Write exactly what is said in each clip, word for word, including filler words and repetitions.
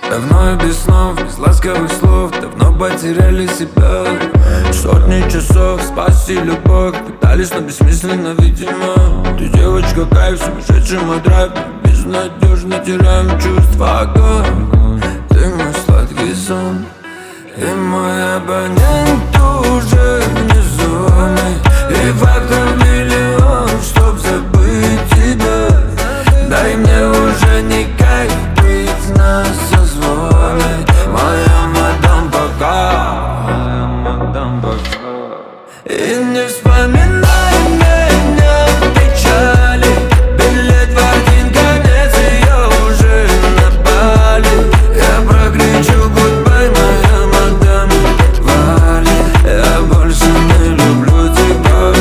Давно и без снов, без ласковых слов, давно потеряли себя. Сотни часов, спас и любовь, пытались, но бессмысленно, видимо. Ты девочка кайф, сумасшедший мой драйв, безнадежно теряем чувства. Огонь, ты мой сладкий сон, и мой абонент уже вне зоны. И фактов миллион, чтоб забыть тебя. Дай мне уже не кайф быть на созвоне. Моя мадам пока, моя мадам пока. И не вспоминай меня в печали. Билет в один конец, и я уже на Бали. Я прокричу гудбай, моя мадам Вали. Я больше не люблю тебя.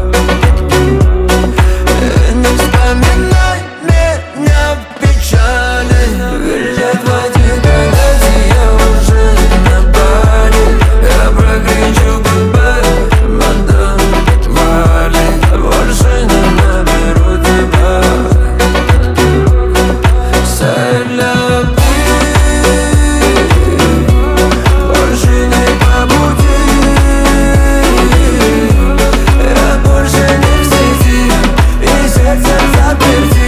И не вспоминай меня в печали. Билет в один конец, и я уже на Бали. Я прокричу гудбай, мадам Вали. Больше не наберу тебя. Сэляпи, больше не по пути. Я больше не в сети, и сердце заперти.